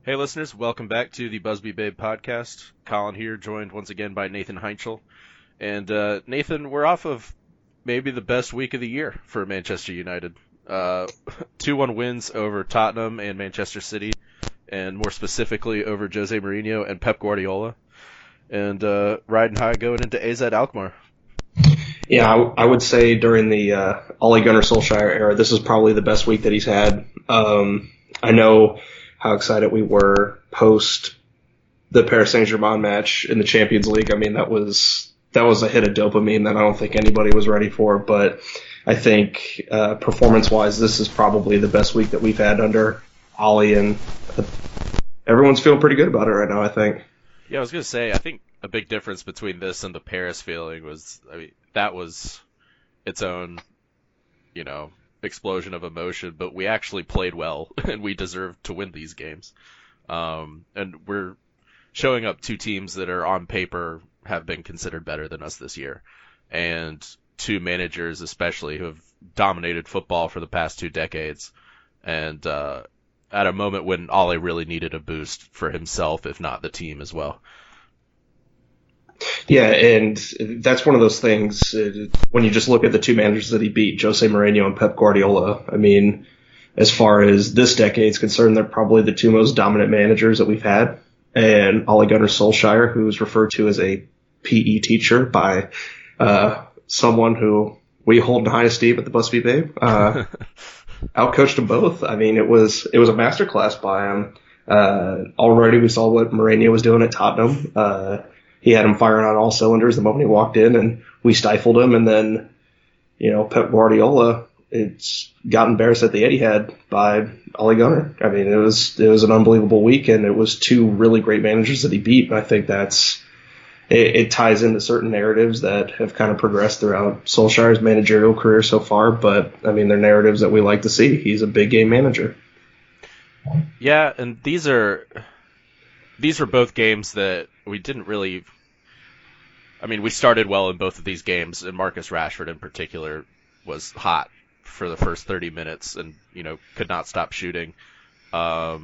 Hey listeners, welcome back to the Busby Babe podcast. Colin here, joined once again by Nathan Heinchel. And Nathan, we're off of maybe the best week of the year for Manchester United. 2-1 wins over Tottenham and Manchester City, and more specifically over Jose Mourinho and Pep Guardiola. And riding high going into AZ Alkmaar. Yeah, I would say during the Ole Gunnar Solskjaer era, this is probably the best week that he's had. I know how excited we were post the Paris Saint-Germain match in the Champions League. I mean, that was a hit of dopamine that I don't think anybody was ready for. But I think performance-wise, this is probably the best week that we've had under Ole, and everyone's feeling pretty good about it right now, I think. Yeah, I was going to say, I think a big difference between this and the Paris feeling was, that was its own, explosion of emotion, but we actually played well and we deserved to win these games. And we're showing up two teams that are on paper have been considered better than us this year, and two managers especially who have dominated football for the past 2 decades, and at a moment when Ole really needed a boost for himself, if not the team as well. Yeah, and that's one of those things when you just look at the two managers that he beat, Jose Mourinho and Pep Guardiola. I mean, as far as this decade's concerned, they're probably the two most dominant managers that we've had. And Ole Gunnar Solskjaer, who's referred to as a PE teacher by someone who we hold in high esteem at the Busby Babe, outcoached them both. I mean, it was a masterclass by him. Already we saw what Mourinho was doing at Tottenham. He had him firing on all cylinders the moment he walked in, and we stifled him. And then, Pep Guardiola, got embarrassed at the Etihad by Ole Gunnar. I mean, it was an unbelievable week, and it was two really great managers that he beat. And I think it ties into certain narratives that have kind of progressed throughout Solskjaer's managerial career so far. But I mean, they're narratives that we like to see. He's a big game manager. Yeah, and these are both games that we didn't really. I mean, we started well in both of these games, and Marcus Rashford in particular was hot for the first 30 minutes and, could not stop shooting. But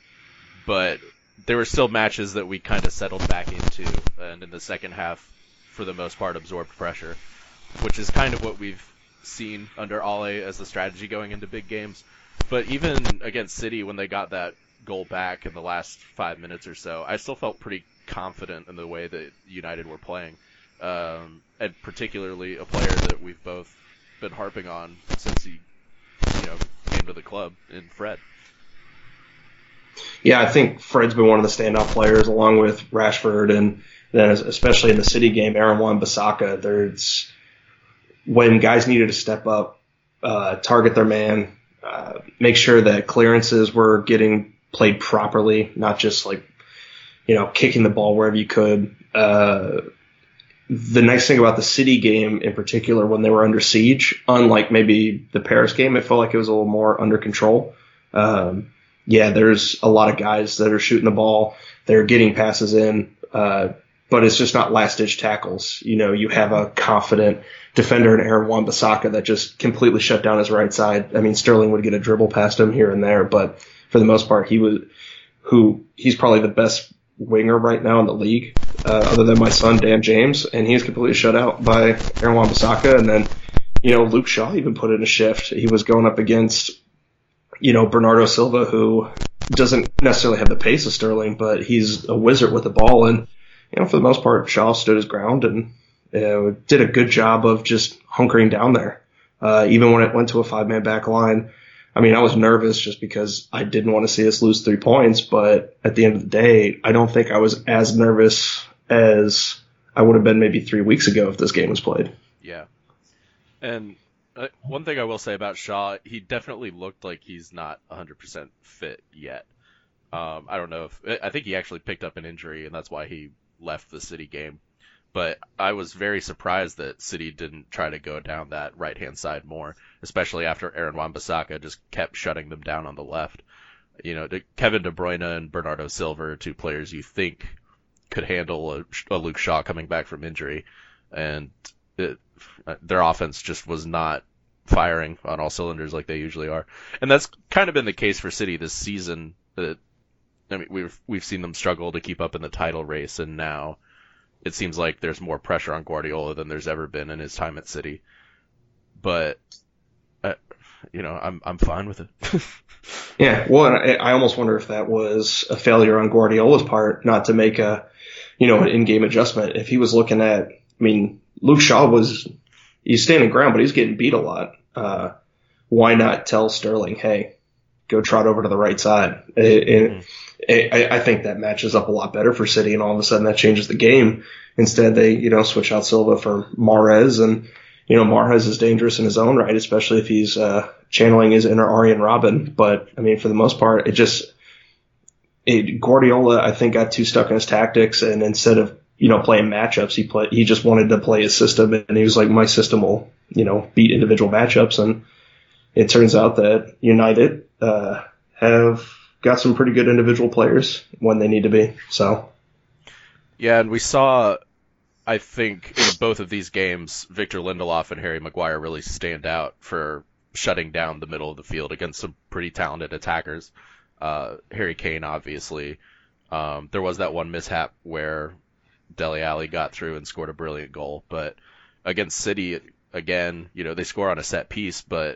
there were still matches that we kind of settled back into, and in the second half, for the most part, absorbed pressure, which is kind of what we've seen under Ole as the strategy going into big games. But even against City, when they got that goal back in the last 5 minutes or so, I still felt pretty confident in the way that United were playing, and particularly a player that we've both been harping on since he came to the club in Fred. Yeah, I think Fred's been one of the standout players along with Rashford, and then especially in the City game, Aaron Wan-Bissaka. There's when guys needed to step up, target their man, make sure that clearances were getting played properly, not just kicking the ball wherever you could. The nice thing about the City game in particular, when they were under siege, unlike maybe the Paris game, it felt like it was a little more under control. There's a lot of guys that are shooting the ball. They're getting passes in, but it's just not last-ditch tackles. You have a confident defender in Aaron Wan-Bissaka that just completely shut down his right side. I mean, Sterling would get a dribble past him here and there, but for the most part, he's probably the best winger right now in the league, other than my son, Dan James, and he was completely shut out by Aaron Wan-Bissaka. And then, Luke Shaw even put in a shift. He was going up against, Bernardo Silva, who doesn't necessarily have the pace of Sterling, but he's a wizard with the ball. And, for the most part, Shaw stood his ground and did a good job of just hunkering down there. Even when it went to a 5-man back line, I mean, I was nervous just because I didn't want to see us lose 3 points, but at the end of the day, I don't think I was as nervous as I would have been maybe 3 weeks ago if this game was played. Yeah. And one thing I will say about Shaw, he definitely looked like he's not 100% fit yet. I don't know I think he actually picked up an injury, and that's why he left the City game. But I was very surprised that City didn't try to go down that right-hand side more, especially after Aaron Wan-Bissaka just kept shutting them down on the left. Kevin De Bruyne and Bernardo Silva are two players you think could handle a Luke Shaw coming back from injury, and their offense just was not firing on all cylinders like they usually are. And that's kind of been the case for City this season. I mean, we've seen them struggle to keep up in the title race, and now it seems like there's more pressure on Guardiola than there's ever been in his time at City. But I'm fine with it. Yeah, well, and I almost wonder if that was a failure on Guardiola's part not to make an in-game adjustment. If he was looking at, I mean, Luke Shaw he's standing ground, but he's getting beat a lot. Why not tell Sterling, hey, go trot over to the right side? I think that matches up a lot better for City, and all of a sudden that changes the game. Instead, they, switch out Silva for Mahrez, and Mahrez is dangerous in his own right, especially if he's channeling his inner Arjen Robben. But I mean, for the most part, Guardiola, I think, got too stuck in his tactics, and instead of playing matchups, he just wanted to play his system, and he was like, my system will beat individual matchups. And it turns out that United have got some pretty good individual players when they need to be. So yeah, and we saw, I think, in both of these games, Victor Lindelof and Harry Maguire really stand out for shutting down the middle of the field against some pretty talented attackers. Harry Kane, obviously. There was that one mishap where Dele Alli got through and scored a brilliant goal. But against City, again, they score on a set piece, but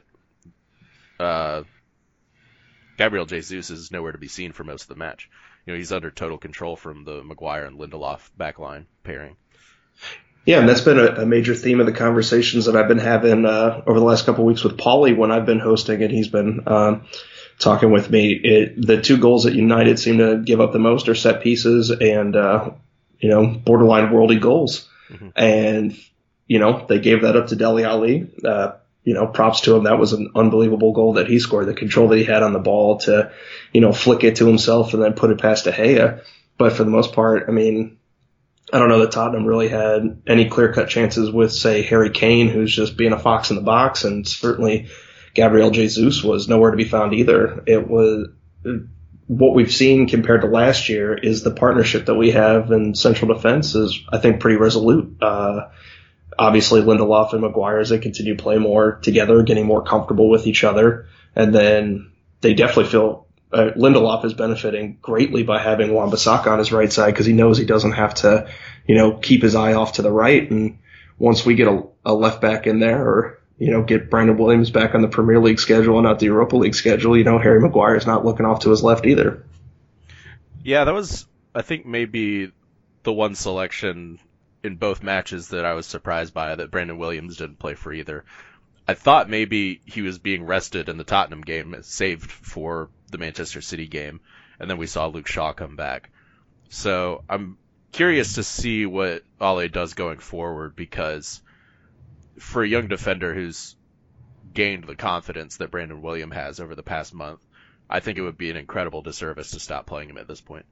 Gabriel Jesus is nowhere to be seen for most of the match. He's under total control from the Maguire and Lindelof backline pairing. Yeah, and that's been a major theme of the conversations that I've been having over the last couple of weeks with Paulie when I've been hosting, and he's been talking with me. The two goals that United seem to give up the most are set pieces and borderline worldy goals. Mm-hmm. And they gave that up to Dele Alli. Props to him. That was an unbelievable goal that he scored. The control that he had on the ball to flick it to himself and then put it past De Gea. But for the most part, I mean, I don't know that Tottenham really had any clear-cut chances with, say, Harry Kane, who's just being a fox in the box, and certainly Gabriel Jesus was nowhere to be found either. It was what we've seen compared to last year is the partnership that we have in central defense is, I think, pretty resolute. Obviously, Lindelof and Maguire, as they continue to play more together, getting more comfortable with each other, and then they definitely feel Lindelof is benefiting greatly by having Wan-Bissaka on his right side because he knows he doesn't have to, keep his eye off to the right. And once we get a left back in there or, get Brandon Williams back on the Premier League schedule and not the Europa League schedule, Harry Maguire is not looking off to his left either. Yeah, that was, I think, maybe the one selection in both matches that I was surprised by, that Brandon Williams didn't play for either. I thought maybe he was being rested in the Tottenham game, saved for the Manchester City game, and then we saw Luke Shaw come back. So I'm curious to see what Ole does going forward, because for a young defender who's gained the confidence that Brandon Williams has over the past month, I think it would be an incredible disservice to stop playing him at this point.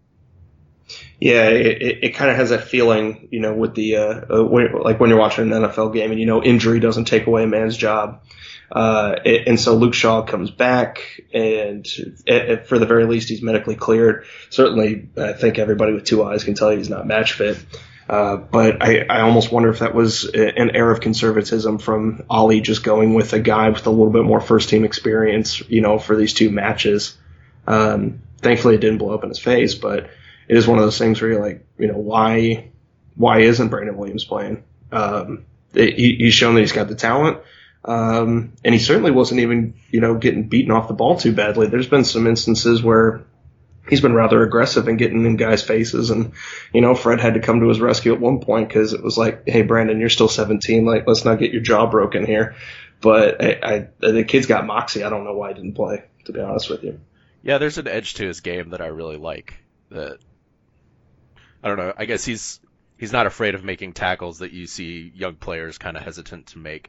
Yeah, it kind of has that feeling, with the when you're watching an NFL game and injury doesn't take away a man's job. And so Luke Shaw comes back, and for the very least, he's medically cleared. Certainly, I think everybody with two eyes can tell you he's not match fit. But I almost wonder if that was an air of conservatism from Ole, just going with a guy with a little bit more first team experience, for these two matches. Thankfully, it didn't blow up in his face, but it is one of those things where you're like, why isn't Brandon Williams playing? He's shown that he's got the talent. And he certainly wasn't even, getting beaten off the ball too badly. There's been some instances where he's been rather aggressive and getting in guys' faces. And, Fred had to come to his rescue at one point because it was like, hey, Brandon, you're still 17. Like, let's not get your jaw broken here. But the kid's got moxie. I don't know why he didn't play, to be honest with you. Yeah, there's an edge to his game that I really like. That, I don't know, I guess he's not afraid of making tackles that you see young players kind of hesitant to make.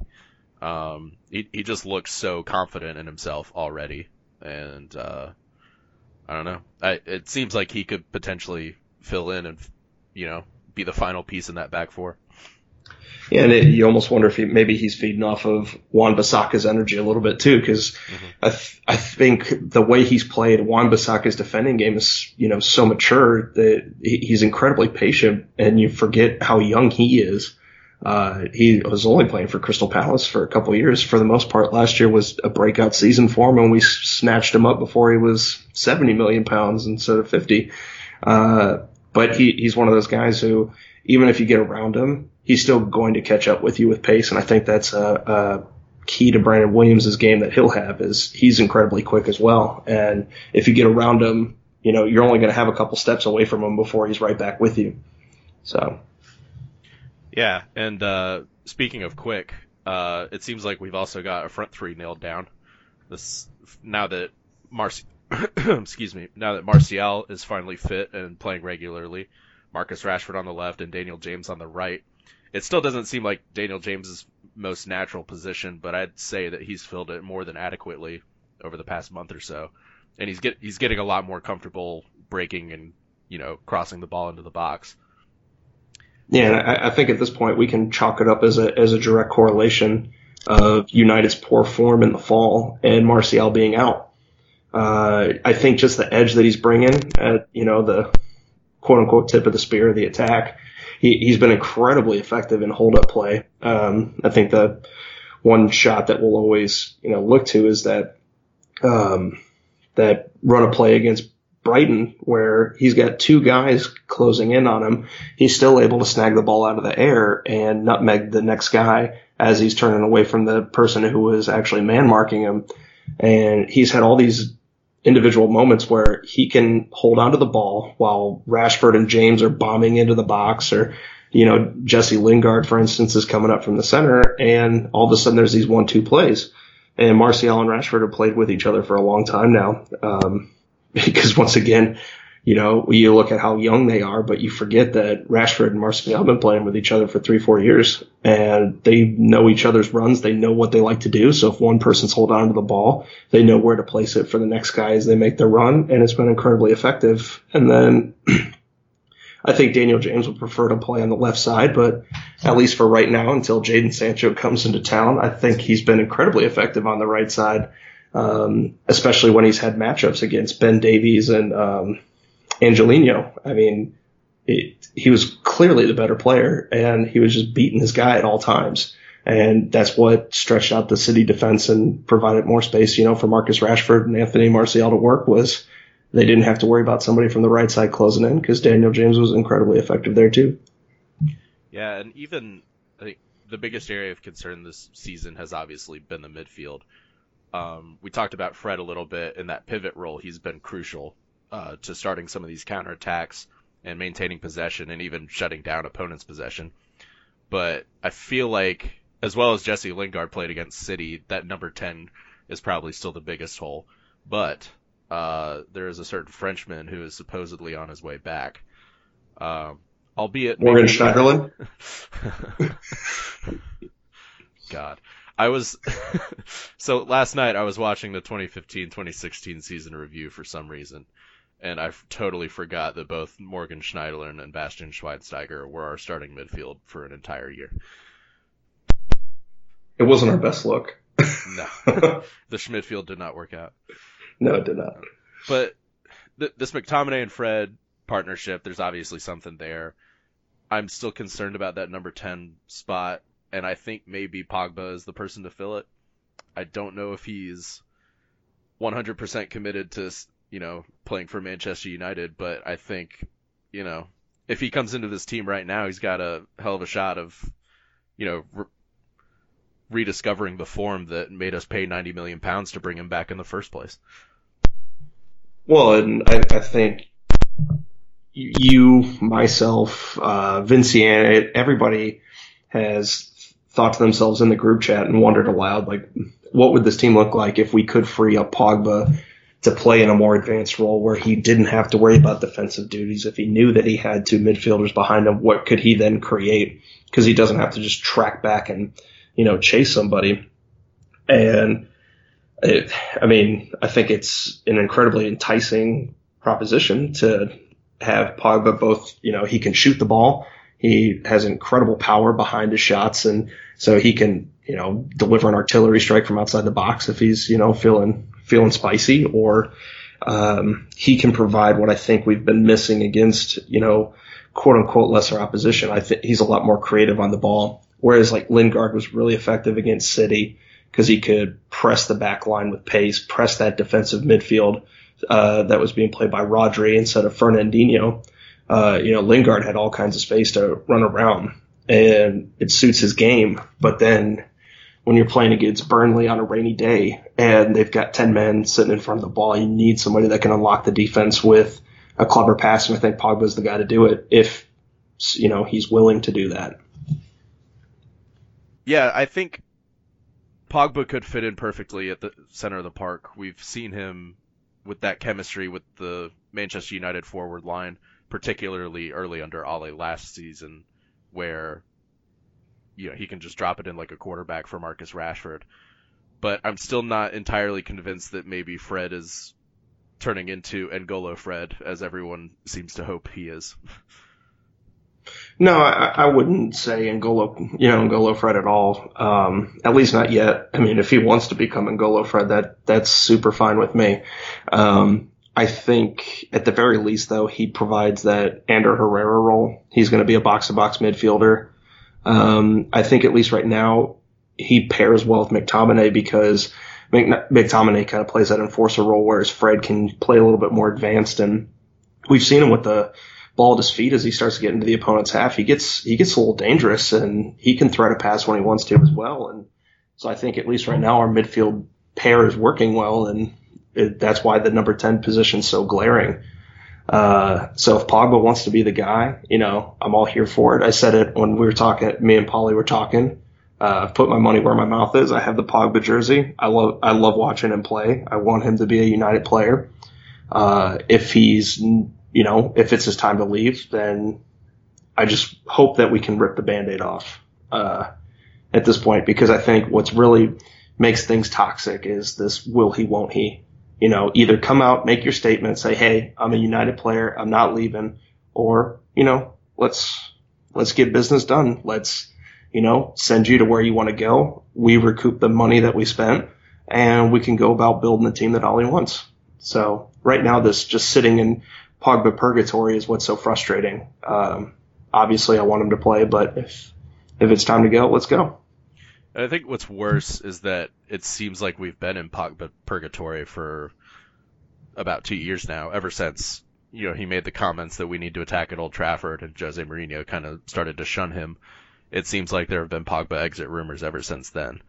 He just looks so confident in himself already, and I don't know. It seems like he could potentially fill in and be the final piece in that back four. Yeah, and you almost wonder if maybe he's feeding off of Wan-Bissaka's energy a little bit too, because I think the way he's played, Wan-Bissaka's defending game is so mature that he's incredibly patient, and you forget how young he is. He was only playing for Crystal Palace for a couple of years. For the most part, last year was a breakout season for him, and we snatched him up before he was 70 million pounds instead of 50. But he's one of those guys who, even if you get around him, he's still going to catch up with you with pace. And I think that's a key to Brandon Williams' game that he'll have, is he's incredibly quick as well. And if you get around him, you're only going to have a couple steps away from him before he's right back with you. So. Yeah. And, speaking of quick, it seems like we've also got a front three nailed down. Now that Martial is finally fit and playing regularly, Marcus Rashford on the left and Daniel James on the right. It still doesn't seem like Daniel James's most natural position, but I'd say that he's filled it more than adequately over the past month or so. And he's getting a lot more comfortable breaking and, crossing the ball into the box. Yeah, and I think at this point we can chalk it up as a direct correlation of United's poor form in the fall and Martial being out. I think just the edge that he's bringing at, the quote unquote tip of the spear of the attack, he's been incredibly effective in hold up play. I think the one shot that we'll always, look to is that run of play against Brighton, where he's got two guys closing in on him. He's still able to snag the ball out of the air and nutmeg the next guy as he's turning away from the person who was actually man marking him. And he's had all these individual moments where he can hold onto the ball while Rashford and James are bombing into the box, or, Jesse Lingard, for instance, is coming up from the center, and all of a sudden there's these 1-2 plays. And Martial and Rashford have played with each other for a long time now. Because once again, you look at how young they are, but you forget that Rashford and Martial have been playing with each other for 3-4 years, and they know each other's runs. They know what they like to do. So if one person's holding on to the ball, they know where to place it for the next guy as they make their run, and it's been incredibly effective. And then I think Daniel James would prefer to play on the left side, but at least for right now, until Jadon Sancho comes into town, I think he's been incredibly effective on the right side. Especially when he's had matchups against Ben Davies and Angelino. I mean, he was clearly the better player, and he was just beating his guy at all times. And that's what stretched out the City defense and provided more space, for Marcus Rashford and Anthony Martial to work, was they didn't have to worry about somebody from the right side closing in, because Daniel James was incredibly effective there too. Yeah, and even I think the biggest area of concern this season has obviously been the midfield. We talked about Fred a little bit in that pivot role. He's been crucial to starting some of these counterattacks and maintaining possession and even shutting down opponents' possession. But I feel like, as well as Jesse Lingard played against City, that number 10 is probably still the biggest hole. But there is a certain Frenchman who is supposedly on his way back. Albeit Morgan Schneiderlin? God. So last night I was watching the 2015-2016 season review for some reason, and I totally forgot that both Morgan Schneiderlin and Bastian Schweinsteiger were our starting midfield for an entire year. It wasn't our best look. No. The Schmidfield did not work out. No, it did not. But this McTominay and Fred partnership, there's obviously something there. I'm still concerned about that number 10 spot. And I think maybe Pogba is the person to fill it. I don't know if he's 100% committed to, playing for Manchester United, but I think, if he comes into this team right now, he's got a hell of a shot of, rediscovering the form that made us pay £90 million to bring him back in the first place. Well, and I think you, myself, Vinciane, everybody has thought to themselves in the group chat and wondered aloud, like, what would this team look like if we could free up Pogba to play in a more advanced role where he didn't have to worry about defensive duties? If he knew that he had two midfielders behind him, what could he then create? Because he doesn't have to just track back and, chase somebody. And I think it's an incredibly enticing proposition to have Pogba both, he can shoot the ball. He has incredible power behind his shots, and so he can, deliver an artillery strike from outside the box if he's, feeling spicy, or he can provide what I think we've been missing against, quote unquote lesser opposition. I think he's a lot more creative on the ball, whereas like Lingard was really effective against City because he could press the back line with pace, press that defensive midfield that was being played by Rodri instead of Fernandinho. Lingard had all kinds of space to run around, and it suits his game. But then when you're playing against Burnley on a rainy day and they've got 10 men sitting in front of the ball, you need somebody that can unlock the defense with a clever pass, and I think Pogba's the guy to do it if, he's willing to do that. Yeah, I think Pogba could fit in perfectly at the center of the park. We've seen him with that chemistry with the Manchester United forward line, particularly early under Ole last season, where he can just drop it in like a quarterback for Marcus Rashford. But I'm still not entirely convinced that maybe Fred is turning into N'Golo Fred, as everyone seems to hope he is. No, I wouldn't say N'Golo Fred at all. At least not yet. I mean, if he wants to become N'Golo Fred, that's super fine with me. I think at the very least, though, he provides that Ander Herrera role. He's going to be a box-to-box midfielder. I think at least right now he pairs well with McTominay because McTominay kind of plays that enforcer role, whereas Fred can play a little bit more advanced. And we've seen him with the ball at his feet as he starts to get into the opponent's half. He gets a little dangerous, and he can thread a pass when he wants to as well. And so I think at least right now our midfield pair is working well, and that's why the number 10 position is so glaring. So if Pogba wants to be the guy, I'm all here for it. I said it when we were talking, me and Paulie were talking. I've put my money where my mouth is. I have the Pogba jersey. I love watching him play. I want him to be a United player. If he's, if it's his time to leave, then I just hope that we can rip the Band-Aid off, at this point, because I think what's really makes things toxic is this will he, won't he. Either come out, make your statement, say, hey, I'm a United player, I'm not leaving, or, let's get business done. Let's, send you to where you want to go. We recoup the money that we spent, and we can go about building the team that Ollie wants. So right now, this just sitting in Pogba purgatory is what's so frustrating. Obviously, I want him to play, but if it's time to go, let's go. I think what's worse is that it seems like we've been in Pogba purgatory for about 2 years now, ever since he made the comments that we need to attack at Old Trafford, and Jose Mourinho kind of started to shun him. It seems like there have been Pogba exit rumors ever since then.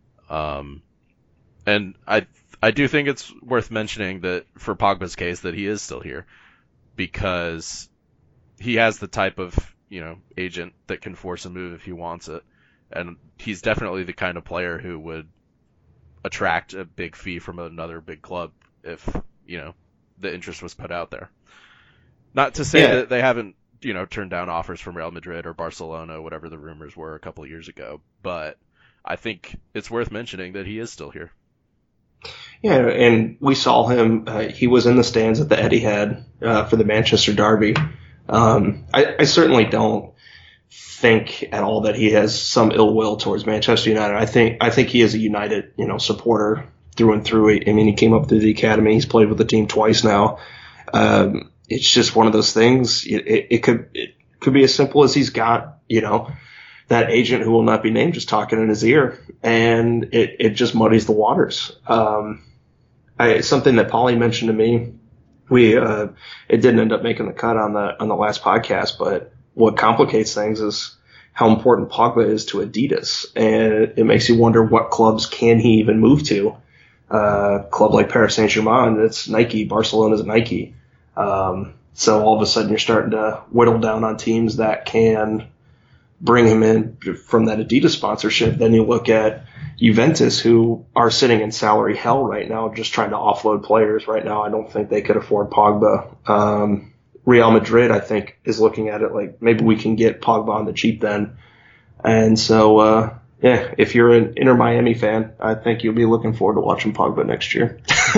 And I do think it's worth mentioning that for Pogba's case that he is still here, because he has the type of agent that can force a move if he wants it. And he's definitely the kind of player who would attract a big fee from another big club if, the interest was put out there. Not to say that they haven't, turned down offers from Real Madrid or Barcelona, whatever the rumors were a couple of years ago. But I think it's worth mentioning that he is still here. Yeah, and we saw him. He was in the stands at the Etihad for the Manchester derby. I certainly don't think at all that he has some ill will towards Manchester United. I think he is a United, supporter through and through. I mean, he came up through the academy. He's played with the team twice now. It's just one of those things. It could be as simple as he's got, that agent who will not be named just talking in his ear, and it just muddies the waters. Something that Paulie mentioned to me, it didn't end up making the cut on the last podcast, but what complicates things is how important Pogba is to Adidas, and it makes you wonder what clubs can he even move to. Club like Paris Saint-Germain, it's Nike. Barcelona's a Nike. So all of a sudden you're starting to whittle down on teams that can bring him in from that Adidas sponsorship. Then you look at Juventus, who are sitting in salary hell right now, just trying to offload players right now. I don't think they could afford Pogba. Real Madrid, I think, is looking at it like maybe we can get Pogba on the cheap then. And so, if you're an Inter Miami fan, I think you'll be looking forward to watching Pogba next year.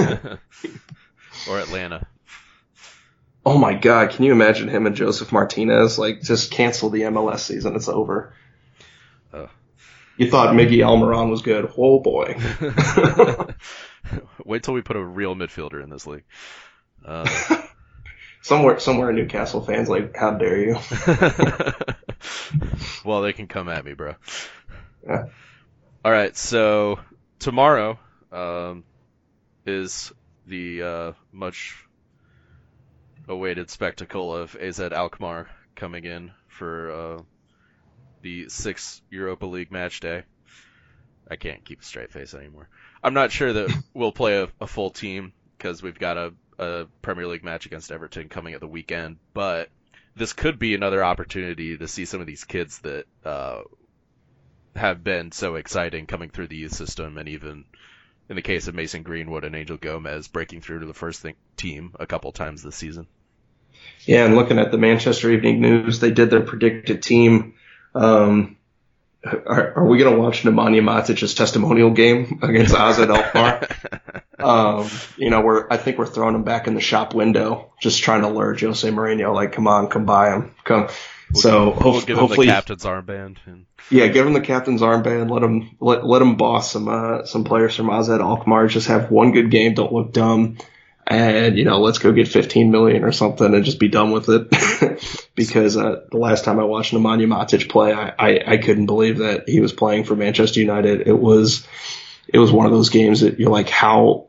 Or Atlanta. Oh my God, can you imagine him and Joseph Martinez? Just cancel the MLS season. It's over. You thought Miggy Almiron was good. Oh boy. Wait till we put a real midfielder in this league. Somewhere Newcastle fans how dare you? Well, they can come at me, bro. Yeah. All right, so tomorrow is the much awaited spectacle of AZ Alkmaar coming in for the 6th Europa League match day. I can't keep a straight face anymore. I'm not sure that we'll play a full team because we've got a Premier League match against Everton coming at the weekend, but this could be another opportunity to see some of these kids that have been so exciting coming through the youth system, and even in the case of Mason Greenwood and Angel Gomez breaking through to the first team a couple times this season. Yeah, and looking at the Manchester Evening News, they did their predicted team. Are we going to watch Nemanja Matic's testimonial game against AZ Alkmaar? I think we're throwing him back in the shop window, just trying to lure Jose Mourinho, like, come on, come buy him, come. We'll give him the captain's armband. Yeah, give him the captain's armband. Let him boss some players from AZ Alkmaar. Just have one good game. Don't look dumb. And, let's go get 15 million or something and just be done with it. Because the last time I watched Nemanja Matic play, I couldn't believe that he was playing for Manchester United. It was one of those games that you're like, how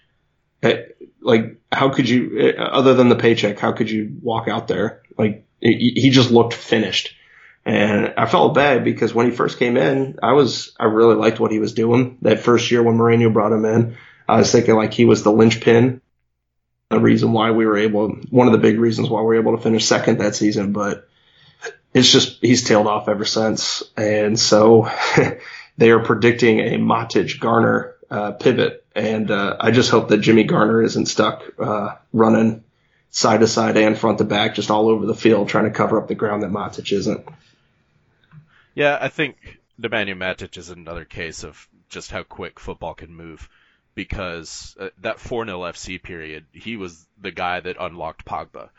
could you, other than the paycheck, how could you walk out there? Like, he just looked finished. And I felt bad because when he first came in, I really liked what he was doing. That first year when Mourinho brought him in, I was thinking like he was the linchpin. One of the big reasons why we were able to finish second that season, but it's just, he's tailed off ever since. And so they are predicting a Matic Garner pivot. And I just hope that Jimmy Garner isn't stuck running side to side and front to back, just all over the field, trying to cover up the ground that Matic isn't. Yeah, I think Nemanja Matic is another case of just how quick football can move. Because that 4-0 FC period, he was the guy that unlocked Pogba.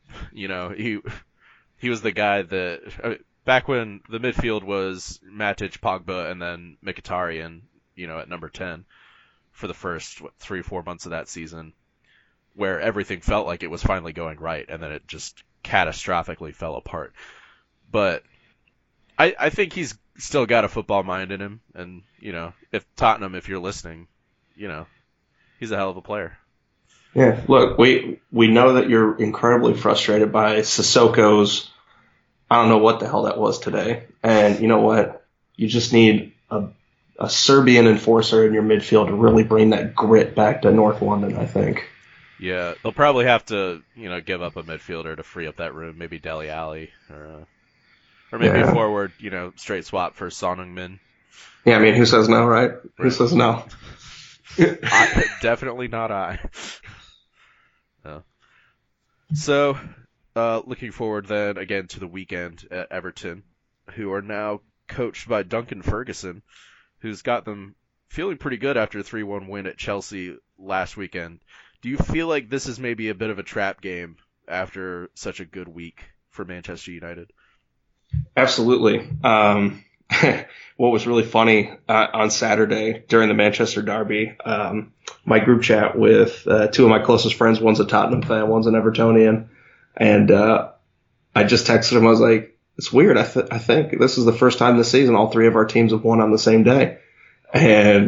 He was the guy that back when the midfield was Matic, Pogba, and then Mkhitaryan, at number 10 for the first 3-4 months of that season, where everything felt like it was finally going right, and then it just catastrophically fell apart. But I think he's still got a football mind in him, and if Tottenham, if you're listening, he's a hell of a player. Yeah, look, we know that you're incredibly frustrated by Sissoko's, I don't know what the hell that was today. And you know what? You just need a Serbian enforcer in your midfield to really bring that grit back to North London, I think. Yeah, they'll probably have to, give up a midfielder to free up that room. Maybe Dele Alli or maybe a forward, straight swap for Son Heung-min. Yeah, I mean, who says no, right? Who says no? Definitely not I. No. So, looking forward then again to the weekend at Everton, who are now coached by Duncan Ferguson, who's got them feeling pretty good after a 3-1 win at Chelsea last weekend. Do you feel like this is maybe a bit of a trap game after such a good week for Manchester United? Absolutely. What was really funny on Saturday during the Manchester derby, my group chat with two of my closest friends, one's a Tottenham fan, one's an Evertonian, and I just texted him. I was like, it's weird. I think this is the first time this season all three of our teams have won on the same day. And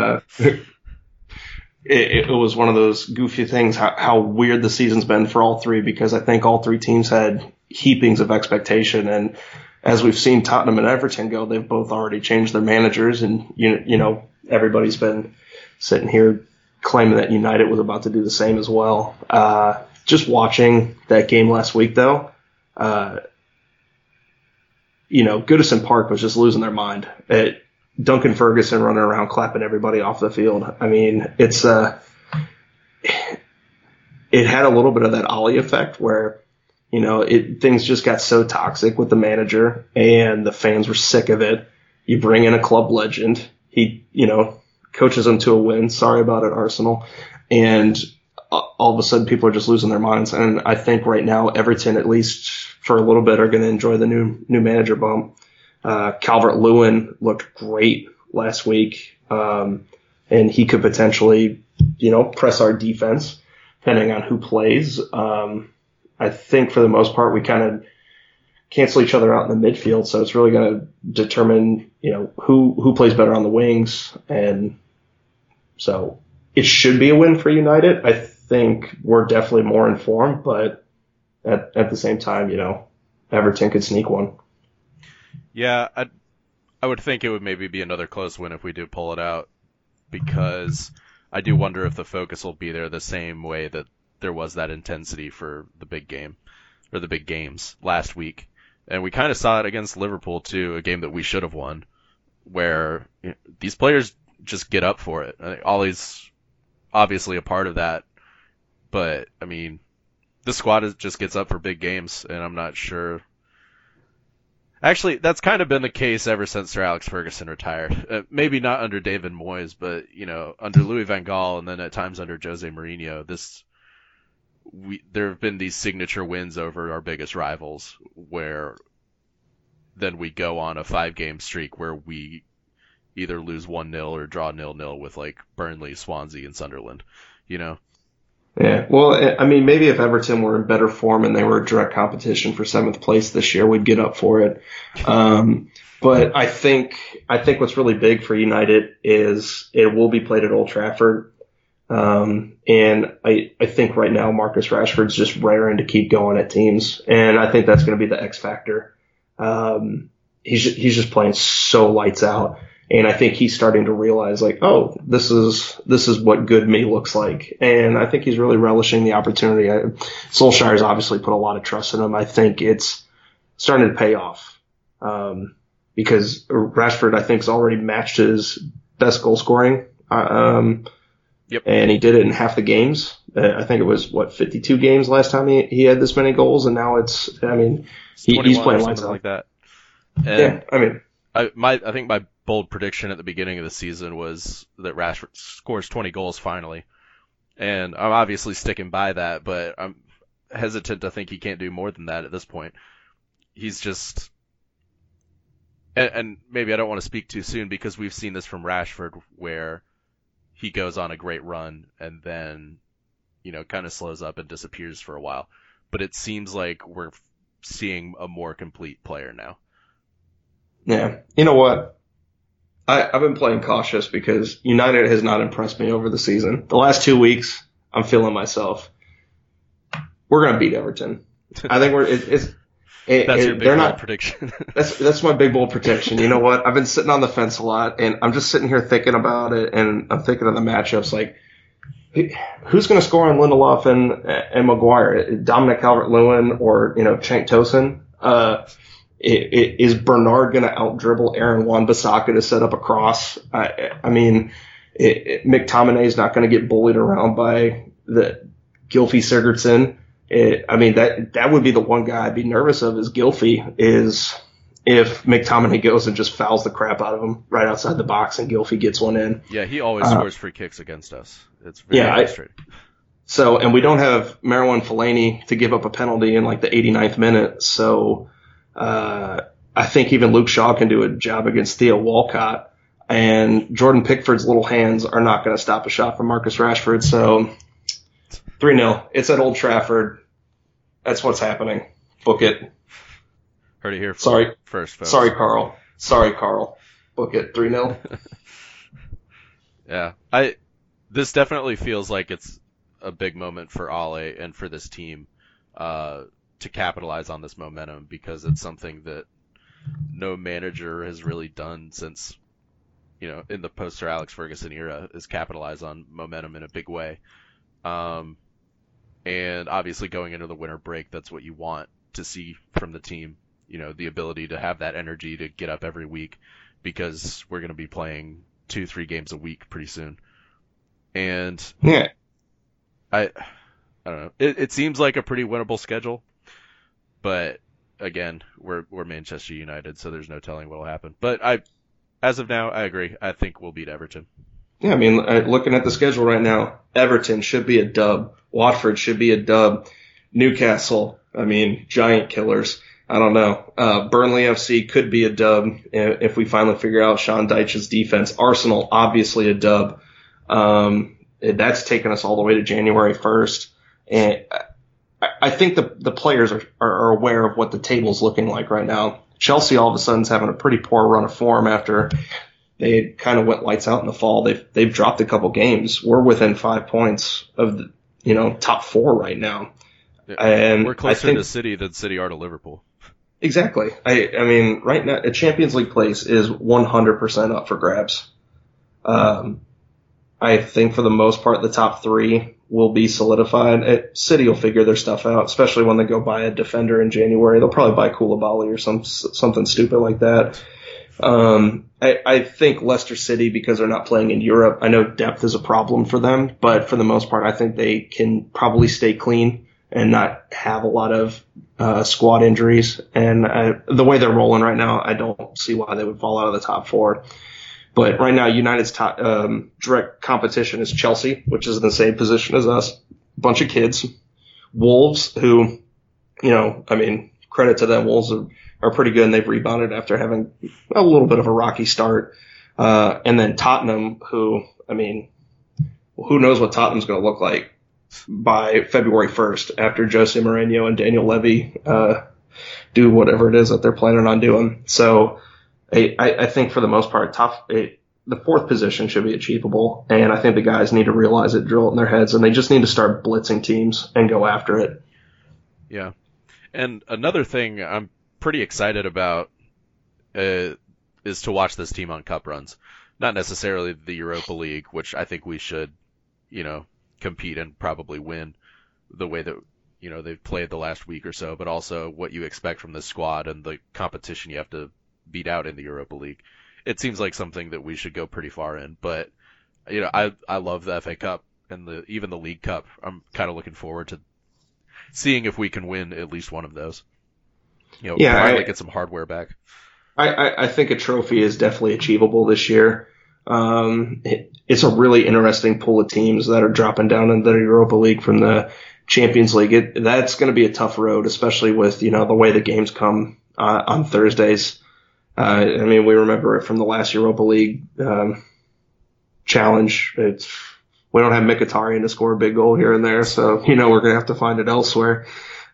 it was one of those goofy things, how weird the season's been for all three, because I think all three teams had heapings of expectation. And as we've seen Tottenham and Everton go, they've both already changed their managers. And, everybody's been sitting here claiming that United was about to do the same as well. Just watching that game last week, though, Goodison Park was just losing their mind. Duncan Ferguson running around clapping everybody off the field. I mean, it had a little bit of that Ollie effect where, things just got so toxic with the manager and the fans were sick of it. You bring in a club legend. He, coaches them to a win. Sorry about it, Arsenal. And all of a sudden people are just losing their minds. And I think right now Everton, at least for a little bit, are going to enjoy the new manager bump. Calvert-Lewin looked great last week. And he could potentially, press our defense depending on who plays. I think for the most part, we kind of cancel each other out in the midfield. So it's really going to determine, who plays better on the wings. And so it should be a win for United. I think we're definitely more informed, but at the same time, Everton could sneak one. Yeah, I would think it would maybe be another close win if we do pull it out, because I do wonder if the focus will be there the same way that there was that intensity for the big game, or the big games last week. And we kind of saw it against Liverpool too, a game that we should have won, where these players just get up for it. I think Ollie's obviously a part of that, but I mean, the squad just gets up for big games, and I'm not sure. Actually, that's kind of been the case ever since Sir Alex Ferguson retired. Maybe not under David Moyes, but under Louis van Gaal, and then at times under Jose Mourinho. There have been these signature wins over our biggest rivals, where then we go on a 5-game streak where we either lose 1-0 or draw 0-0 with like Burnley, Swansea, and Sunderland. Yeah, well, I mean, maybe if Everton were in better form and they were direct competition for 7th place this year, we'd get up for it. But I think what's really big for United is it will be played at Old Trafford. And I think right now Marcus Rashford's just raring to keep going at teams, and I think that's going to be the X factor. He's just playing so lights out. And I think he's starting to realize, like, oh, this is what good me looks like. And I think he's really relishing the opportunity. Solskjaer's obviously put a lot of trust in him. I think it's starting to pay off. Because Rashford, I think, has already matched his best goal scoring. Yep. And he did it in half the games. I think it was 52 games last time he had this many goals. And now he's playing lights out like that. And yeah. I mean, I think my bold prediction at the beginning of the season was that Rashford scores 20 goals finally. And I'm obviously sticking by that, but I'm hesitant to think he can't do more than that at this point. He's just, and maybe I don't want to speak too soon, because we've seen this from Rashford where he goes on a great run and then, kind of slows up and disappears for a while. But it seems like we're seeing a more complete player now. Yeah. You know what? I've been playing cautious because United has not impressed me over the season. The last 2 weeks, I'm feeling myself. We're going to beat Everton. I think that's your big bold prediction. That's my big bold prediction. You know what? I've been sitting on the fence a lot, and I'm just sitting here thinking about it, and I'm thinking of the matchups. Like, who's going to score on Lindelof and Maguire? Dominic Calvert-Lewin or Cenk Tosun? Is Bernard going to out-dribble Aaron Wan-Bissaka to set up a cross? I mean, McTominay is not going to get bullied around by the Gylfi Sigurdsson. That would be the one guy I'd be nervous of is Gylfi, is if McTominay goes and just fouls the crap out of him right outside the box and Gylfi gets one in. Yeah, he always scores free kicks against us. It's very frustrating. And we don't have Marouane Fellaini to give up a penalty in like the 89th minute, so I think even Luke Shaw can do a job against Theo Walcott, and Jordan Pickford's little hands are not going to stop a shot from Marcus Rashford. So 3-0. It's at Old Trafford. That's what's happening. Book it. Heard it here first, folks. Sorry, Carl. Book it. 3-0. Yeah. This definitely feels like it's a big moment for Ole and for this team, to capitalize on this momentum, because it's something that no manager has really done since, in the post-Sir Alex Ferguson era, is capitalize on momentum in a big way. And obviously going into the winter break, that's what you want to see from the team, the ability to have that energy to get up every week, because we're going to be playing 2-3 games a week pretty soon. And yeah, I don't know. It seems like a pretty winnable schedule. But again, we're Manchester United, so there's no telling what'll happen. But as of now, I agree. I think we'll beat Everton. Yeah, I mean, looking at the schedule right now, Everton should be a dub. Watford should be a dub. Newcastle, giant killers. I don't know. Burnley FC could be a dub if we finally figure out Sean Dyche's defense. Arsenal, obviously a dub. That's taken us all the way to January 1st. And I think the players are aware of what the table's looking like right now. Chelsea all of a sudden is having a pretty poor run of form after they kind of went lights out in the fall. They've dropped a couple games. We're within 5 points of the, top 4 right now. And we're closer to City than City are to Liverpool. Exactly. I mean, right now, a Champions League place is 100% up for grabs. I think for the most part, the top 3 will be solidified. City will figure their stuff out, especially when they go buy a defender in January. They'll probably buy Koulibaly or something stupid like that. I think Leicester City, because they're not playing in Europe, I know depth is a problem for them, but for the most part, I think they can probably stay clean and not have a lot of squad injuries. And the way they're rolling right now, I don't see why they would fall out of the top 4. But right now, United's top direct competition is Chelsea, which is in the same position as us. Bunch of kids. Wolves, who, credit to them. Wolves are pretty good, and they've rebounded after having a little bit of a rocky start. And then Tottenham, who knows what Tottenham's going to look like by February 1st after Jose Mourinho and Daniel Levy do whatever it is that they're planning on doing. So I think for the most part, the 4th position should be achievable, and I think the guys need to realize it, drill it in their heads, and they just need to start blitzing teams and go after it. Yeah. And another thing I'm pretty excited about is to watch this team on cup runs. Not necessarily the Europa League, which I think we should, compete and probably win the way that, they've played the last week or so, but also what you expect from this squad and the competition you have to beat out in the Europa League. It seems like something that we should go pretty far in, but I love the FA Cup and even the League Cup. I'm kind of looking forward to seeing if we can win at least one of those. Finally get some hardware back. I think a trophy is definitely achievable this year. It's a really interesting pool of teams that are dropping down in the Europa League from the Champions League. That's going to be a tough road, especially with, the way the games come on Thursdays. We remember it from the last Europa League challenge. We don't have Mkhitaryan to score a big goal here and there, so we're going to have to find it elsewhere.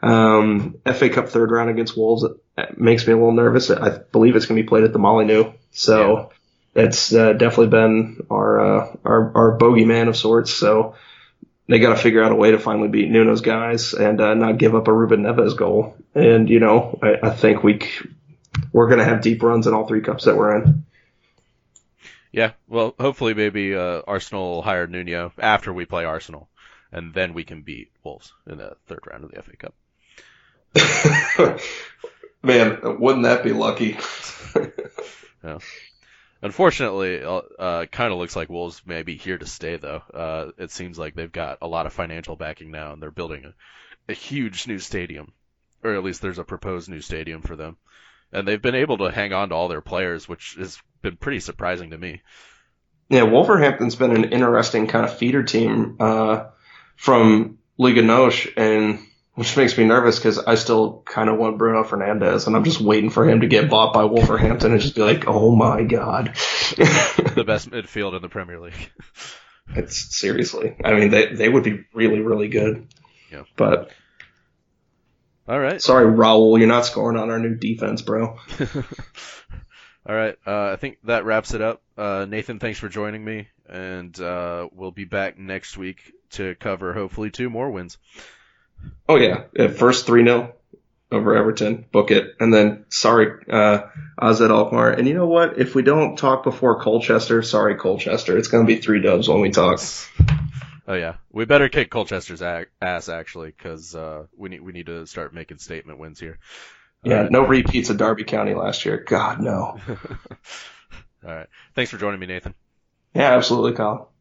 FA Cup 3rd round against Wolves makes me a little nervous. I believe it's going to be played at the Molineux, so it's definitely been our bogeyman of sorts. So they got to figure out a way to finally beat Nuno's guys and not give up a Ruben Neves goal. And I think we're going to have deep runs in all 3 cups that we're in. Yeah, well, hopefully maybe Arsenal will hire Nuno after we play Arsenal, and then we can beat Wolves in the 3rd round of the FA Cup. Man, wouldn't that be lucky? Yeah. Unfortunately, kind of looks like Wolves may be here to stay, though. It seems like they've got a lot of financial backing now, and they're building a huge new stadium, or at least there's a proposed new stadium for them. And they've been able to hang on to all their players, which has been pretty surprising to me. Yeah, Wolverhampton's been an interesting kind of feeder team from Liga NOS, and which makes me nervous because I still kind of want Bruno Fernandes, and I'm just waiting for him to get bought by Wolverhampton and just be like, oh my god. The best midfield in the Premier League. It's seriously. They would be really, really good. Yeah. But all right. Sorry, Raul, you're not scoring on our new defense, bro. All right. I think that wraps it up. Nathan, thanks for joining me, and we'll be back next week to cover hopefully 2 more wins. Oh, yeah. First 3-0 over Everton. Book it. And then, sorry, AZ Alkmaar. And you know what? If we don't talk before Colchester, sorry, Colchester. It's going to be 3 dubs when we talk. Oh, yeah. We better kick Colchester's ass, actually, because we need to start making statement wins here. Yeah, no repeats of Derby County last year. God, no. All right. Thanks for joining me, Nathan. Yeah, absolutely, Kyle.